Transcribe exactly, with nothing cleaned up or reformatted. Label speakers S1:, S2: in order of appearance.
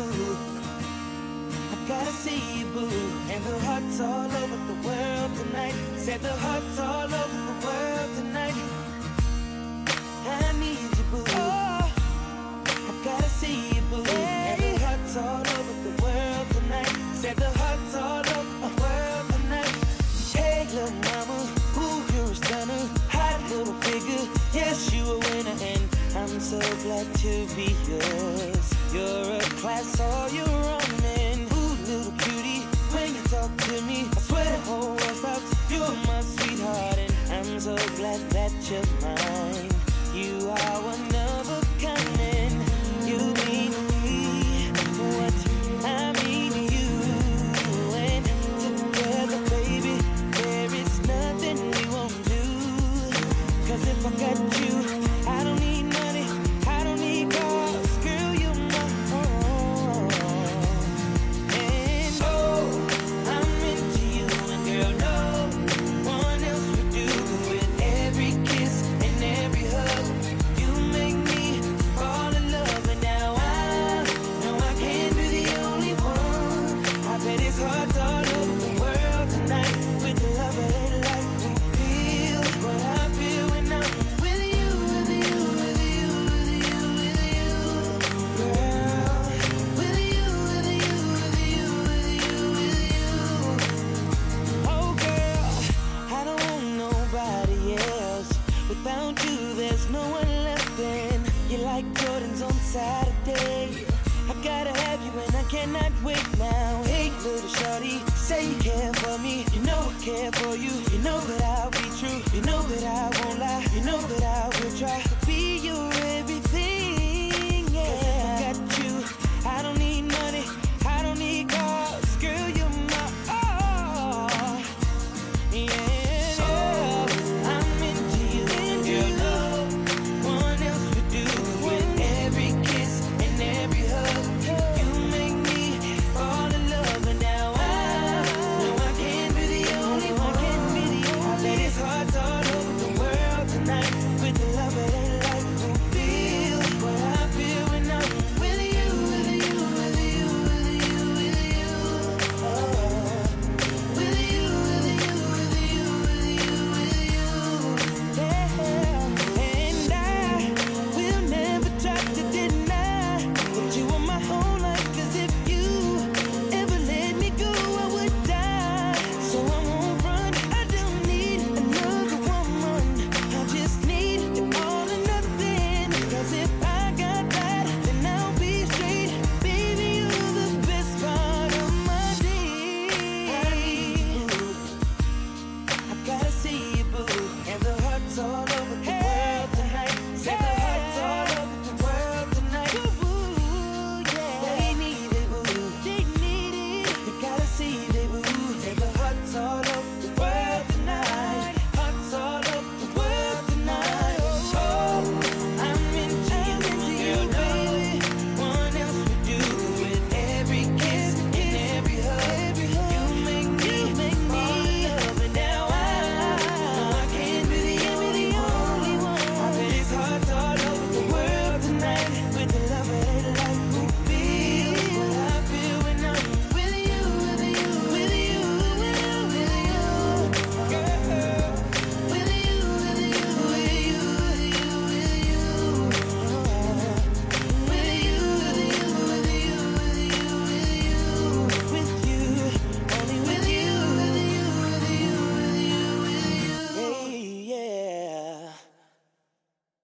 S1: boo. I gotta see you, boo. And the hearts all over the world tonight. Said the hearts all over the world tonight. I need you, boo. Oh, I gotta see you, boo. Hey. And the hearts all over the world tonight. Said the hearts all over the world tonight. Hey, little mama, ooh, you're a stunner. Hot little figure, yes, you a winner. And I'm so glad to be yours. You're a class all your own. And ooh, little cutie, when you talk to me, I swear the whole world stops. You're my sweetheart, and I'm so glad that you're mine. You are one of a kind, and you mean to me what I mean to you. And together, baby, there is nothing we won't do. Cause if I got you, I don't need money, I don't need cars. Girl, you're my own. And oh, I'm into you, and girl, no one else would do. With every kiss and every hug, you make me fall in love. And now I know I can't be the only one. I bet it's hard all over the world tonight. With the love and life we feel, what I feel when I'm with you, with you, with you, with you, with you, girl. With you, with you, with you, with you, with you. Oh girl, I don't want nobody else. Without you, there's no one left. And you're like Jordans on Saturday. I gotta have you and I cannot wait now. Hey, little shorty, say you care for me. You know I care for you. You know that I'll be true. You know that I won't lie. You know that I